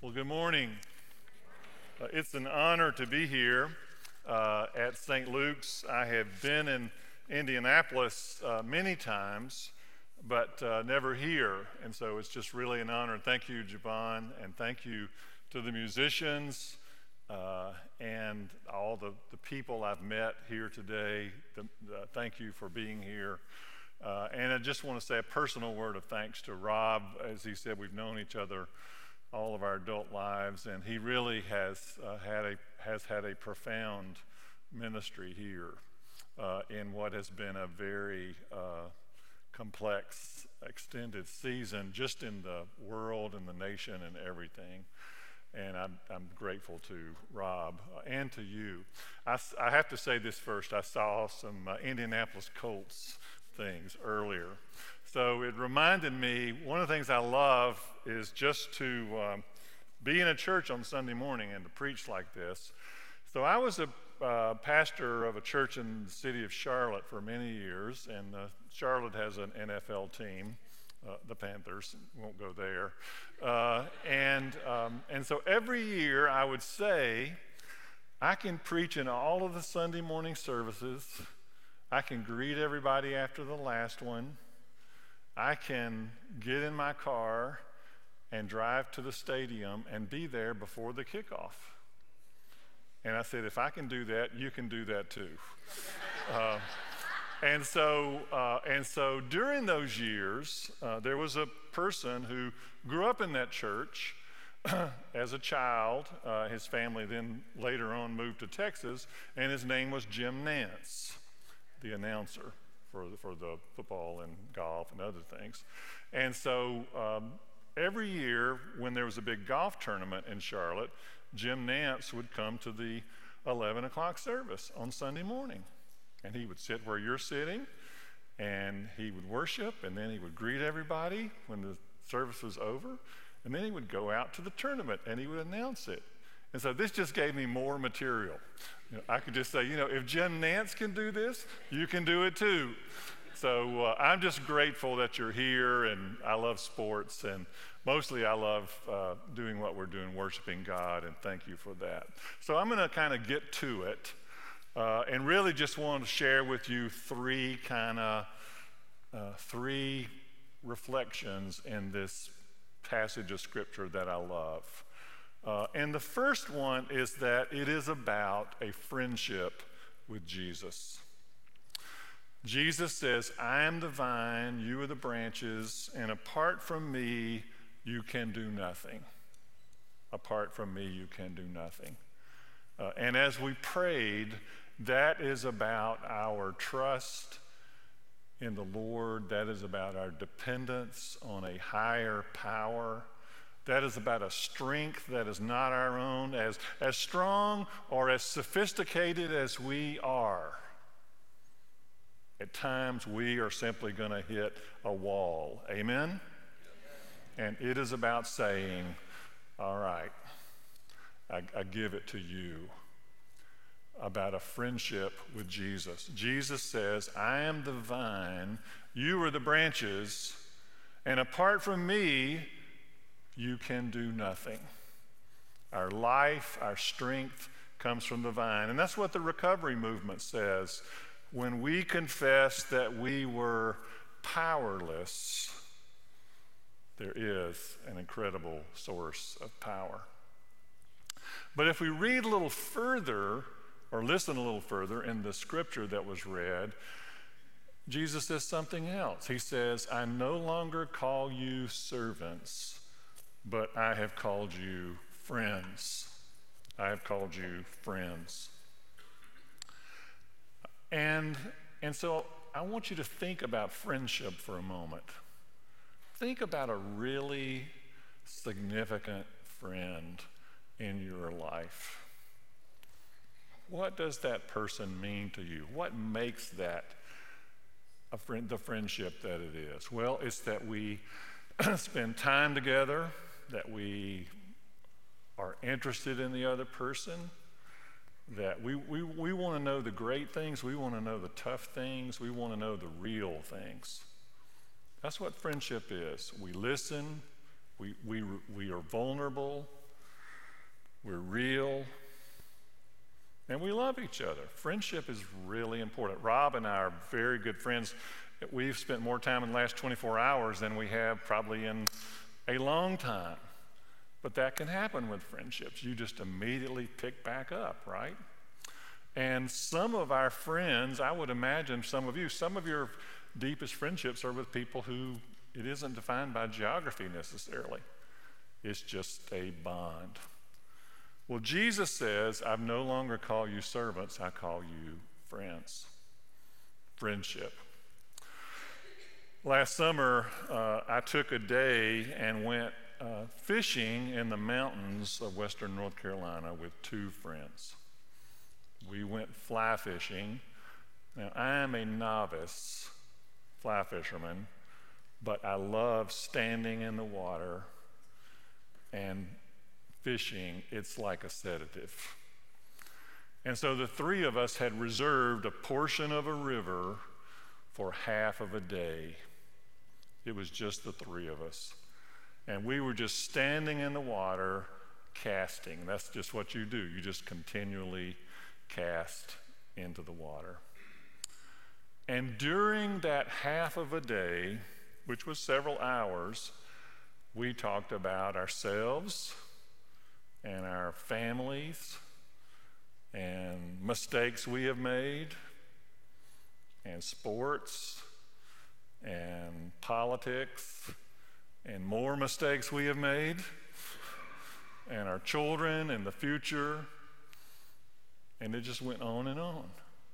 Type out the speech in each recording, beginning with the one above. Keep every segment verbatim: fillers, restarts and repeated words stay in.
Well, good morning. Uh, it's an honor to be here uh, at Saint Luke's. I have been in Indianapolis uh, many times, but uh, never here. And so it's just really an honor. Thank you, Javon, and thank you to the musicians uh, and all the, the people I've met here today. The, the, thank you for being here. Uh, and I just want to say a personal word of thanks to Rob. As he said, we've known each other all of our adult lives, and he really has uh, had a has had a profound ministry here uh, in what has been a very uh, complex, extended season, just in the world and the nation and everything. And I'm, I'm grateful to Rob uh, and to you. I, I have to say this first. I saw some uh, Indianapolis Colts things earlier. So it reminded me, one of the things I love is just to um, be in a church on Sunday morning and to preach like this. So I was a uh, pastor of a church in the city of Charlotte for many years, and uh, Charlotte has an N F L team, uh, the Panthers, won't go there. Uh, and, um, and so every year I would say, I can preach in all of the Sunday morning services. I can greet everybody after the last one. I can get in my car and drive to the stadium and be there before the kickoff. And I said, if I can do that, you can do that too. uh, and so, uh, and so during those years, uh, there was a person who grew up in that church as a child. Uh, his family then later on moved to Texas, and his name was Jim Nance, the announcer for the, for the football and golf and other things. And so um, every year when there was a big golf tournament in Charlotte, Jim Nance would come to the eleven o'clock service on Sunday morning. And he would sit where you're sitting, and he would worship, and then he would greet everybody when the service was over, and then he would go out to the tournament and he would announce it. And so this just gave me more material. You know, I could just say, you know, if Jim Nance can do this, you can do it too. So uh, I'm just grateful that you're here, and I love sports, and mostly I love uh, doing what we're doing, worshiping God, and thank you for that. So I'm going to kind of get to it, uh, and really just want to share with you three kind of, uh, three reflections in this passage of Scripture that I love. Uh, and the first one is that it is about a friendship with Jesus. Jesus says, I am the vine, you are the branches, and apart from me, you can do nothing. Apart from me, you can do nothing. Uh, and as we prayed, that is about our trust in the Lord. That is about our dependence on a higher power. That is about a strength that is not our own. As, as strong or as sophisticated as we are, at times we are simply going to hit a wall. Amen? And it is about saying, all right, I, I give it to you. About a friendship with Jesus. Jesus says, I am the vine, you are the branches, and apart from me, you can do nothing. Our life, our strength comes from the vine. And that's what the recovery movement says. When we confess that we were powerless, there is an incredible source of power. But if we read a little further, or listen a little further in the scripture that was read, Jesus says something else. He says, I no longer call you servants, but I have called you friends. I have called you friends. And, and so I want you to think about friendship for a moment. Think about a really significant friend in your life. What does that person mean to you? What makes that a friend, the friendship that it is? Well, it's that we spend time together, that we are interested in the other person, that we, we, we want to know the great things, we want to know the tough things, we want to know the real things. That's what friendship is. We listen, we, we, we are vulnerable, we're real, and we love each other. Friendship is really important. Rob and I are very good friends. We've spent more time in the last twenty-four hours than we have probably in a long time. But that can happen with friendships. You just immediately pick back up, right? And some of our friends, I would imagine some of you, some of your deepest friendships are with people who it isn't defined by geography necessarily. It's just a bond. Well, Jesus says, I've no longer call you servants, I call you friends. Friendship. Last summer, uh, I took a day and went uh, fishing in the mountains of western North Carolina with two friends. We went fly fishing. Now, I am a novice fly fisherman, but I love standing in the water and fishing. It's like a sedative. And so the three of us had reserved a portion of a river for half of a day. It was just the three of us. And we were just standing in the water casting. That's just what you do. You just continually cast into the water. And during that half of a day, which was several hours, we talked about ourselves and our families and mistakes we have made and sports and politics and more mistakes we have made and our children and the future. And it just went on and on.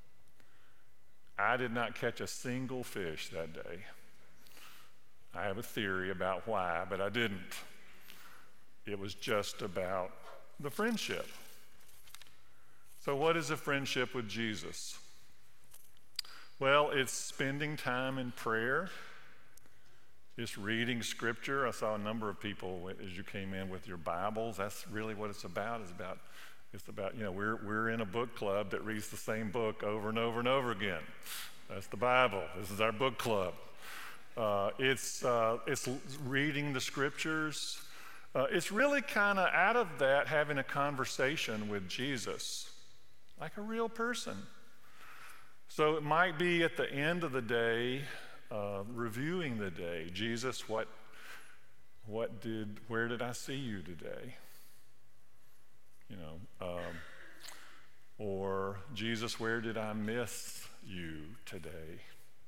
I did not catch a single fish that day. I have a theory about why, but I didn't. It was just about the friendship. So what is a friendship with Jesus? Well, it's spending time in prayer. It's reading scripture. I saw a number of people as you came in with your Bibles. That's really what it's about. It's about, it's about, you know, we're we're in a book club that reads the same book over and over and over again. That's the Bible. This is our book club. Uh, it's uh, it's reading the scriptures. Uh, it's really kind of out of that having a conversation with Jesus, like a real person. So it might be at the end of the day, uh, reviewing the day. Jesus, what, what did, where did I see you today? You know, um, or Jesus, where did I miss you today?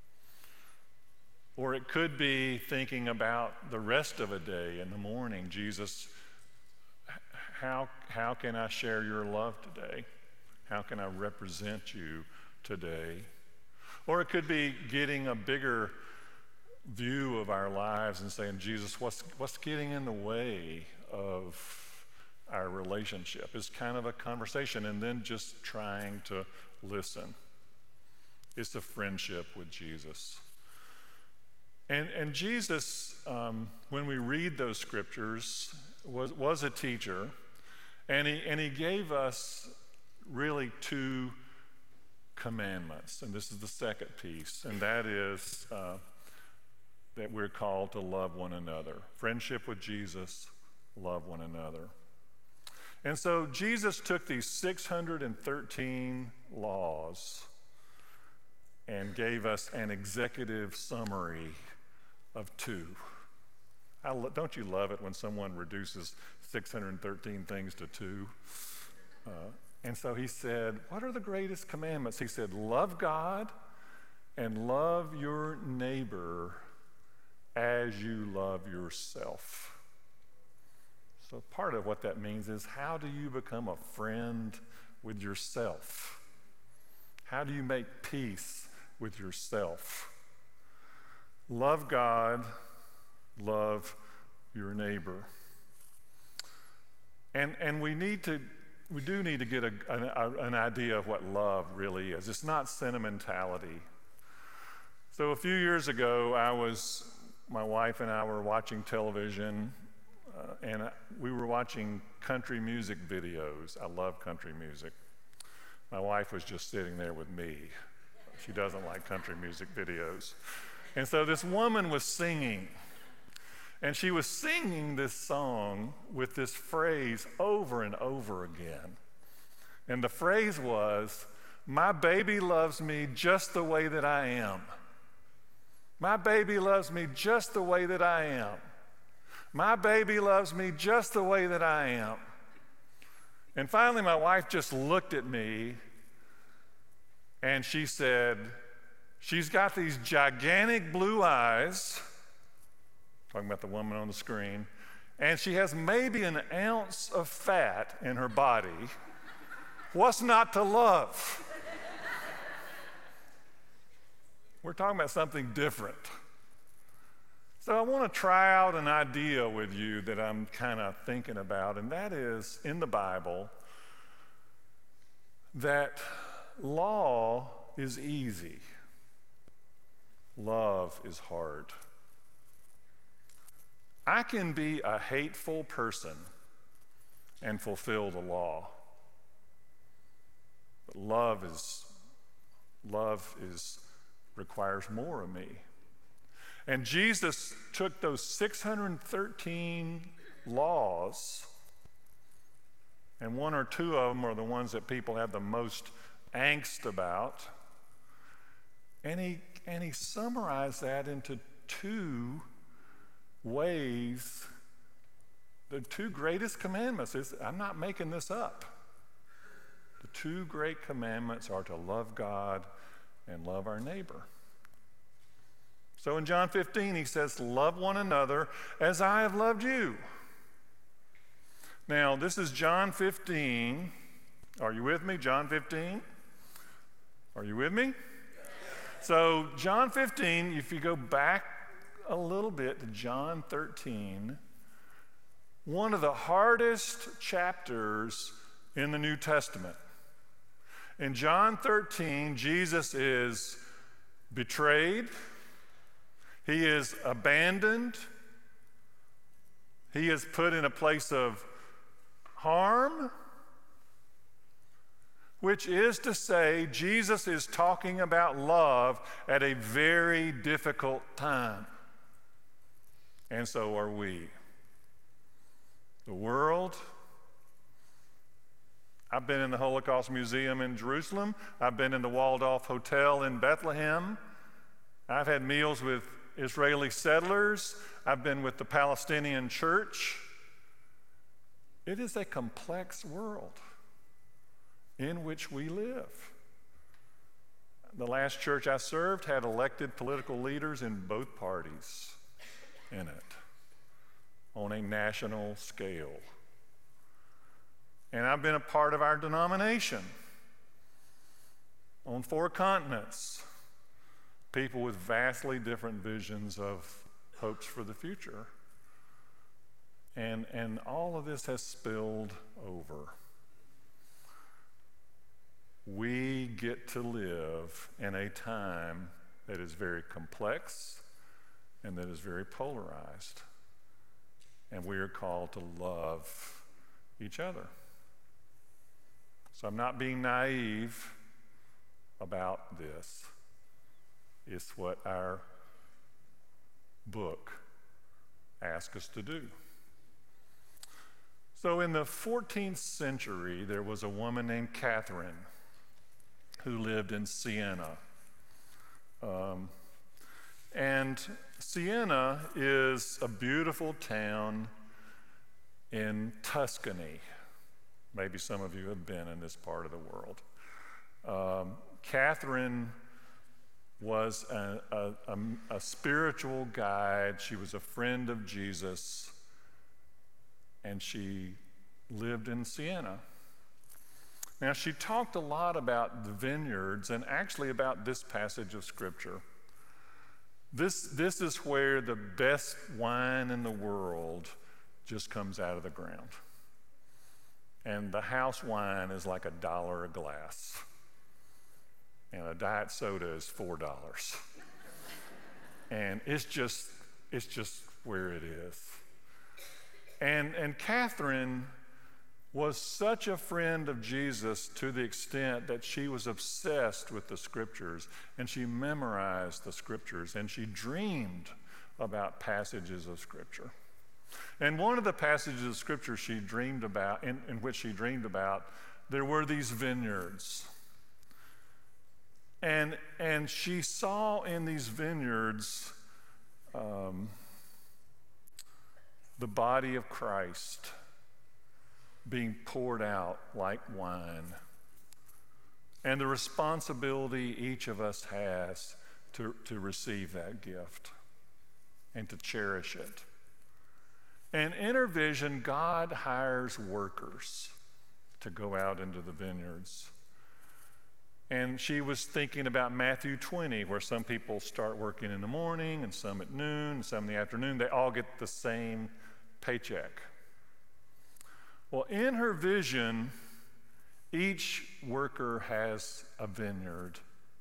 Or it could be thinking about the rest of a day in the morning. Jesus, how, how can I share your love today? How can I represent you today? Or it could be getting a bigger view of our lives and saying, Jesus, what's, what's getting in the way of our relationship? It's kind of a conversation, and then just trying to listen. It's a friendship with Jesus. And, and Jesus, um, when we read those scriptures, was, was a teacher, and he, and he gave us really two commandments. And this is the second piece, and that is uh, that we're called to love one another. Friendship with Jesus, love one another. And so Jesus took these six hundred thirteen laws and gave us an executive summary of two. I lo- don't you love it when someone reduces six hundred thirteen things to two? Uh, and so he said, what are the greatest commandments? He said, love God and love your neighbor as you love yourself. So part of what that means is, how do you become a friend with yourself? How do you make peace with yourself? Love God, love your neighbor. And and we need to, we do need to get a, an, an idea of what love really is. It's not sentimentality. So a few years ago, I was, my wife and I were watching television, uh, and we were watching country music videos. I love country music. My wife was just sitting there with me. She doesn't like country music videos. And so this woman was singing, And she was singing this song with this phrase over and over again. And the phrase was, "My baby loves me just the way that I am. My baby loves me just the way that I am. My baby loves me just the way that I am." And finally, my wife just looked at me and she said, she's got these gigantic blue eyes, talking about the woman on the screen, and she has maybe an ounce of fat in her body. What's not to love? We're talking about something different. So I want to try out an idea with you that I'm kind of thinking about, and that is in the Bible that law is easy, love is hard. I can be a hateful person and fulfill the law. But love is love is requires more of me. And Jesus took those six hundred thirteen laws, and one or two of them are the ones that people have the most angst about, and he and he summarized that into two ways. The two greatest commandments is, I'm not making this up. The two great commandments are to love God and love our neighbor. So in John fifteen, he says, "Love one another as I have loved you." Now, this is John fifteen. Are you with me? John fifteen? Are you with me? So John fifteen, if you go back a little bit to John thirteen, one of the hardest chapters in the New Testament. In John thirteen, Jesus is betrayed. He is abandoned. He is put in a place of harm, which is to say, Jesus is talking about love at a very difficult time. And so are we. The world. I've been in the Holocaust Museum in Jerusalem. I've been in the Waldorf Hotel in Bethlehem. I've had meals with Israeli settlers. I've been with the Palestinian church. It is a complex world in which we live. The last church I served had elected political leaders in both parties in it on a national scale. And I've been a part of our denomination on four continents. People with vastly different visions of hopes for the future. And, and all of this has spilled over. We get to live in a time that is very complex and that is very polarized. And we are called to love each other. So I'm not being naive about this. It's what our book asks us to do. So in the fourteenth century, there was a woman named Catherine who lived in Siena. Um, and Siena is a beautiful town in Tuscany. Maybe some of you have been in this part of the world. Um, Catherine was a, a, a, a spiritual guide. She was a friend of Jesus, and she lived in Siena. Now, she talked a lot about the vineyards and actually about this passage of Scripture. This, this is where the best wine in the world just comes out of the ground. And the house wine is like a dollar a glass. And a diet soda is four dollars. And it's just, it's just where it is. And, and Catherine was such a friend of Jesus to the extent that she was obsessed with the Scriptures, and she memorized the Scriptures, and she dreamed about passages of Scripture. And one of the passages of Scripture she dreamed about, in, in which she dreamed about, there were these vineyards. And, and she saw in these vineyards um, the body of Christ being poured out like wine. And the responsibility each of us has to, to receive that gift and to cherish it. And in her vision, God hires workers to go out into the vineyards. And she was thinking about Matthew twenty, where some people start working in the morning and some at noon and some in the afternoon. They all get the same paycheck. Well, in her vision, each worker has a vineyard,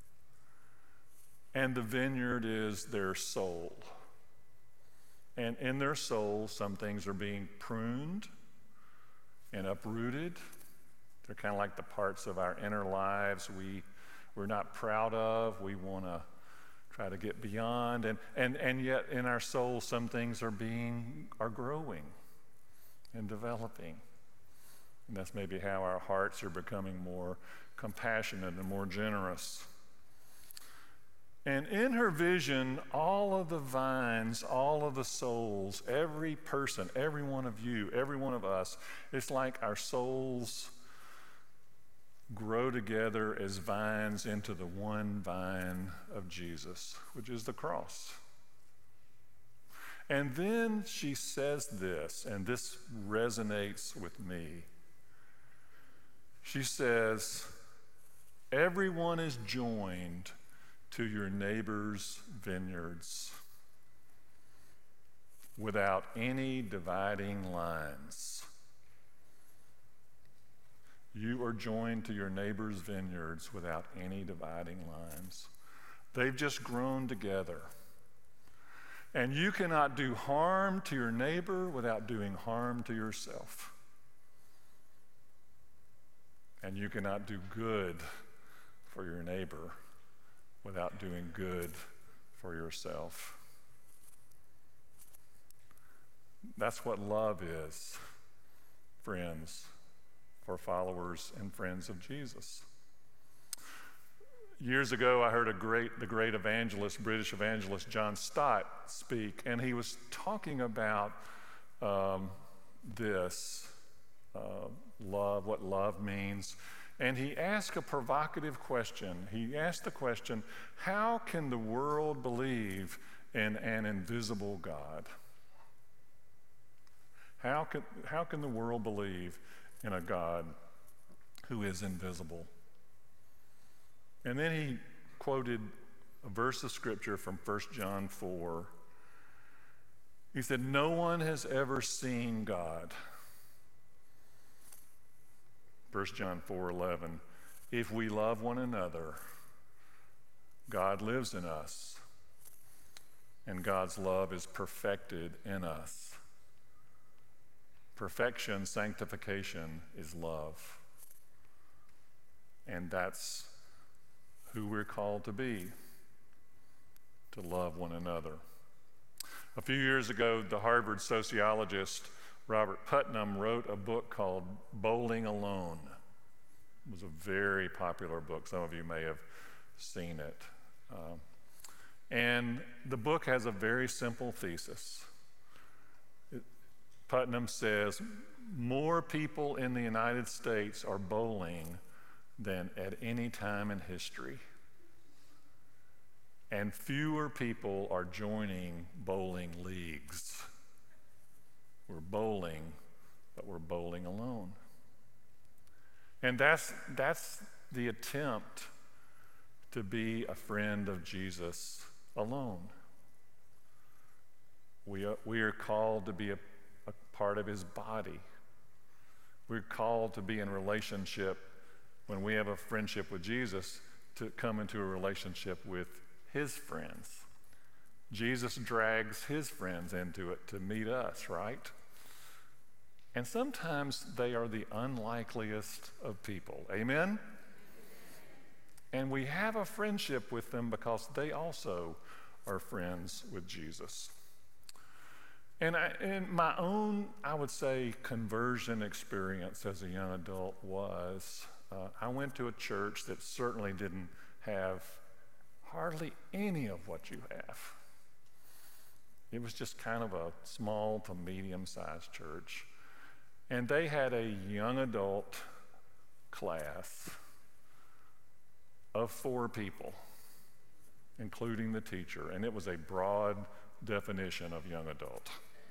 and the vineyard is their soul. And in their soul, some things are being pruned and uprooted. They're kind of like the parts of our inner lives we, we're not proud of, we want to try to get beyond. And, and, and yet in our soul, some things are being, are growing and developing. And that's maybe how our hearts are becoming more compassionate and more generous. And in her vision, all of the vines, all of the souls, every person, every one of you, every one of us, it's like our souls grow together as vines into the one vine of Jesus, which is the cross. And then she says this, and this resonates with me. She says, everyone is joined to your neighbor's vineyards without any dividing lines. You are joined to your neighbor's vineyards without any dividing lines. They've just grown together. And you cannot do harm to your neighbor without doing harm to yourself. And you cannot do good for your neighbor without doing good for yourself. That's what love is, friends, for followers and friends of Jesus. Years ago, I heard a great, the great evangelist, British evangelist John Stott speak, and he was talking about um, this, uh, love, what love means. And he asked a provocative question. He asked the question, how can the world believe in an invisible God? How can, how can the world believe in a God who is invisible? And then he quoted a verse of scripture from First John four. He said, no one has ever seen God. First John four eleven, if we love one another, God lives in us, and God's love is perfected in us. Perfection, sanctification is love. And that's who we're called to be, to love one another. A few years ago, the Harvard sociologist Robert Putnam wrote a book called Bowling Alone. It was a very popular book. Some of you may have seen it. Um, and the book has a very simple thesis. It, Putnam says, more people in the United States are bowling than at any time in history. And fewer people are joining bowling leagues. We're bowling, but we're bowling alone. And that's, that's the attempt to be a friend of Jesus alone. We are, we are called to be a, a part of his body. We're called to be in relationship when we have a friendship with Jesus, to come into a relationship with his friends. Jesus drags his friends into it to meet us, right? And sometimes they are the unlikeliest of people. Amen? And we have a friendship with them because they also are friends with Jesus. And I, in my own, I would say, conversion experience as a young adult was, uh, I went to a church that certainly didn't have hardly any of what you have. It was just kind of a small to medium-sized church. And they had a young adult class of four people, including the teacher. And it was a broad definition of young adult.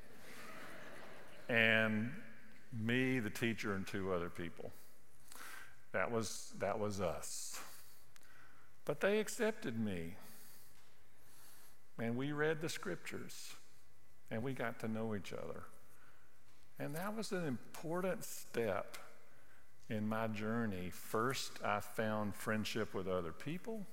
And me, the teacher, and two other people. That was, that was us. But they accepted me. And we read the scriptures. And we got to know each other. And that was an important step in my journey. First, I found friendship with other people.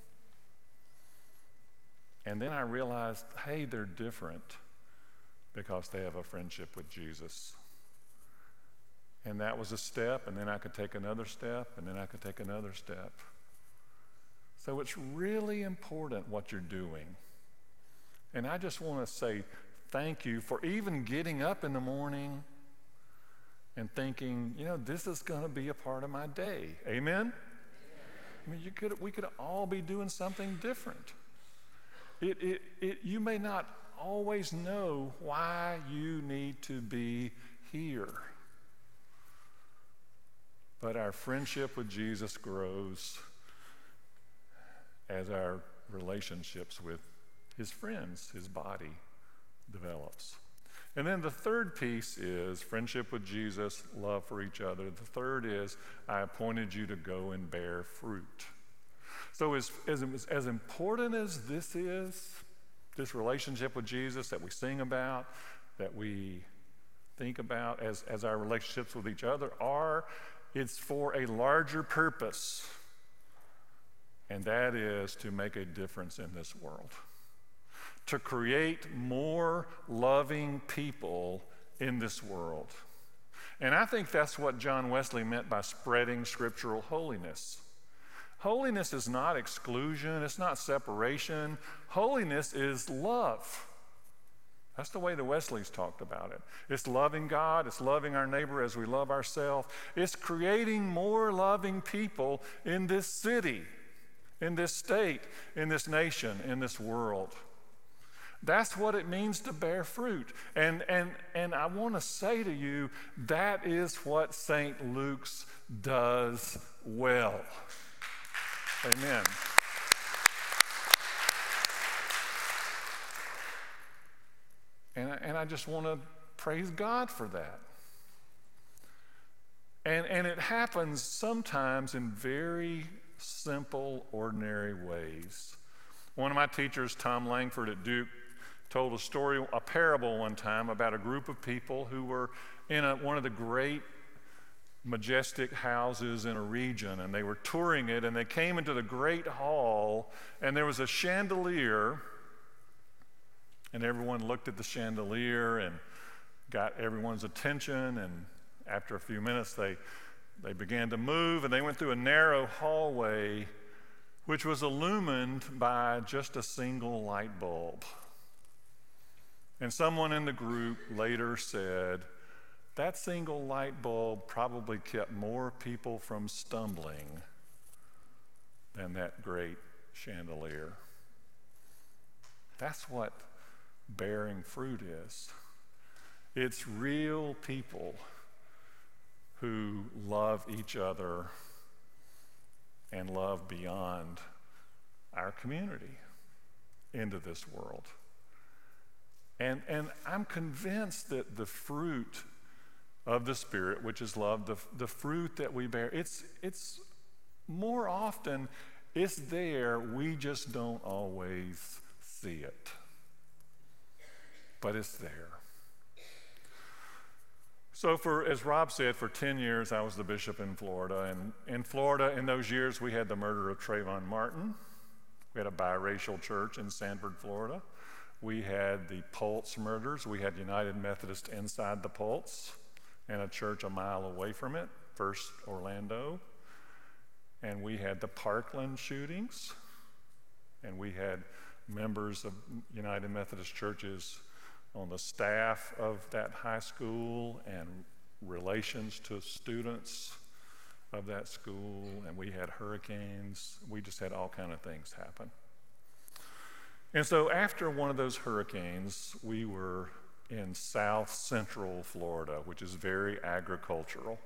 And then I realized, hey, they're different because they have a friendship with Jesus. And that was a step, and then I could take another step, and then I could take another step. So it's really important what you're doing. And I just want to say thank you for even getting up in the morning and thinking, you know, this is going to be a part of my day. Amen? I mean, you could, we could all be doing something different. It, it, it, you may not always know why you need to be here. But our friendship with Jesus grows as our relationships with his friends, his body, develops. And then the third piece is friendship with Jesus, love for each other. The third is, I appointed you to go and bear fruit. So as, as, as important as this is, this relationship with Jesus that we sing about, that we think about as, as our relationships with each other are, it's for a larger purpose, and that is to make a difference in this world, to create more loving people in this world. And I think that's what John Wesley meant by spreading scriptural holiness. Holiness is not exclusion, it's not separation. Holiness is love. That's the way the Wesleys talked about it. It's loving God, it's loving our neighbor as we love ourselves. It's creating more loving people in this city, in this state, in this nation, in this world. That's what it means to bear fruit. And, and, and I want to say to you, that is what Saint Luke's does well. Amen. And I, and I just want to praise God for that. And, and it happens sometimes in very simple, ordinary ways. One of my teachers, Tom Langford at Duke, told a story, a parable one time about a group of people who were in a, one of the great majestic houses in a region, and they were touring it, and they came into the great hall, and there was a chandelier, and everyone looked at the chandelier and got everyone's attention, and after a few minutes they they began to move, and they went through a narrow hallway which was illumined by just a single light bulb. And someone in the group later said, that single light bulb probably kept more people from stumbling than that great chandelier. That's what bearing fruit is. It's real people who love each other and love beyond our community into this world. And, and I'm convinced that the fruit of the Spirit, which is love, the, the fruit that we bear, it's, it's more often, it's there, we just don't always see it. But it's there. So for, as Rob said, for ten years I was the bishop in Florida. And in Florida, in those years, we had the murder of Trayvon Martin. We had a biracial church in Sanford, Florida. We had the Pulse murders. We had United Methodist inside the Pulse and a church a mile away from it, First Orlando. And we had the Parkland shootings. And we had members of United Methodist churches on the staff of that high school and relations to students of that school, and we had hurricanes. We just had all kind of things happen. And so after one of those hurricanes, we were in south central Florida, which is very agricultural.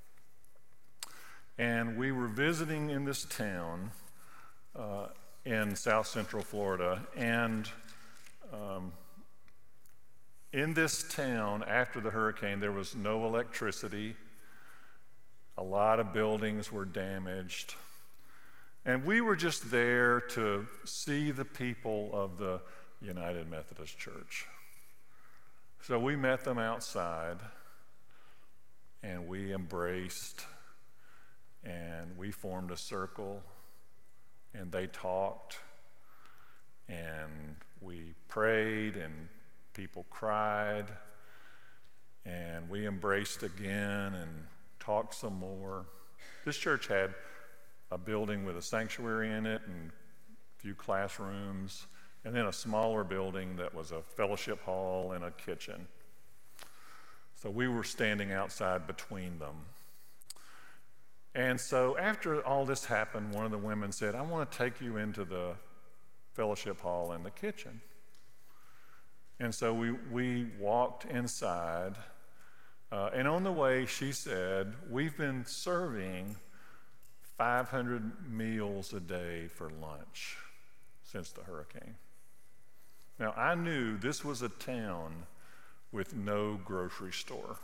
And we were visiting in this town uh, in south central Florida, and um, in this town, after the hurricane, there was no electricity. A lot of buildings were damaged. And we were just there to see the people of the United Methodist Church. So we met them outside, and we embraced, and we formed a circle, and they talked, and we prayed, and people cried, and we embraced again and talked some more. This church had a building with a sanctuary in it and a few classrooms, and then a smaller building that was a fellowship hall and a kitchen. So we were standing outside between them. And so after all this happened, one of the women said, "I want to take you into the fellowship hall and the kitchen." And so we, we walked inside, uh, and on the way she said, "We've been serving five hundred meals a day for lunch since the hurricane." Now, I knew this was a town with no grocery store.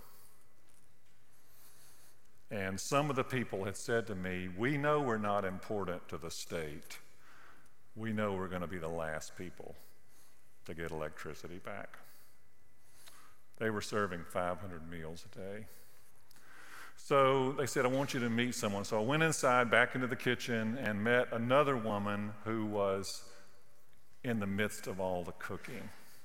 And some of the people had said to me, "We know we're not important to the state. We know we're going to be the last people to get electricity back." They were serving five hundred meals a day. So they said, "I want you to meet someone." So I went inside back into the kitchen and met another woman who was in the midst of all the cooking.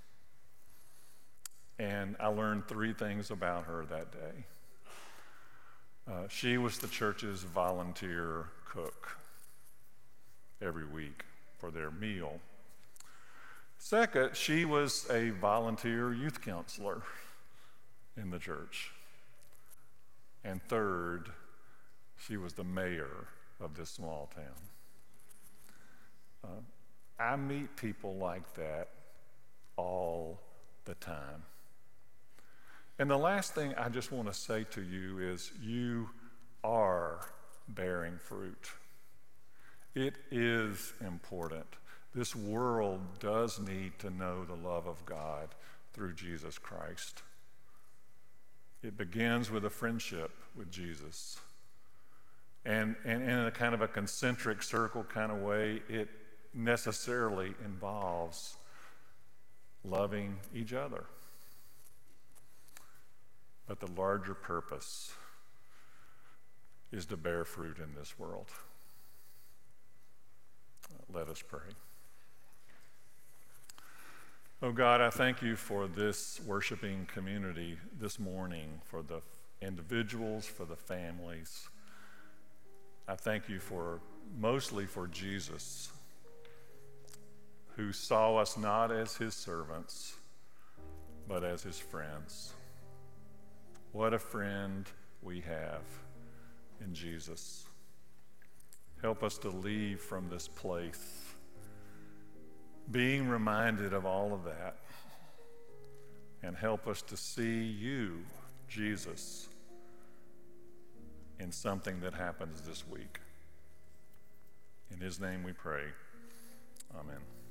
And I learned three things about her that day. Uh, she was the church's volunteer cook every week for their meal. Second, she was a volunteer youth counselor in the church. And third, she was the mayor of this small town. Uh, I meet people like that all the time. And the last thing I just want to say to you is you are bearing fruit. It is important. This world does need to know the love of God through Jesus Christ. It begins with a friendship with Jesus. And, and in a kind of a concentric circle kind of way, it necessarily involves loving each other. But the larger purpose is to bear fruit in this world. Let us pray. Oh God, I thank you for this worshiping community this morning, for the individuals, for the families. I thank you for, mostly for Jesus, who saw us not as his servants, but as his friends. What a friend we have in Jesus. Help us to leave from this place being reminded of all of that, and help us to see you, Jesus, in something that happens this week. In his name we pray. Amen.